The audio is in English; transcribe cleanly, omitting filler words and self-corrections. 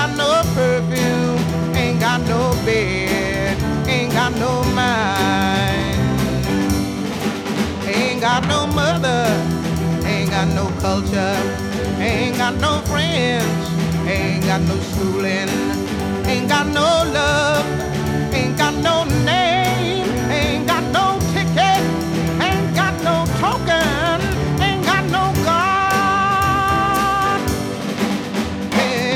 got no perfume, ain't got no bed, ain't got no mind. Ain't got no mother, ain't got no culture, ain't got no friends, ain't got no schooling, ain't got no love.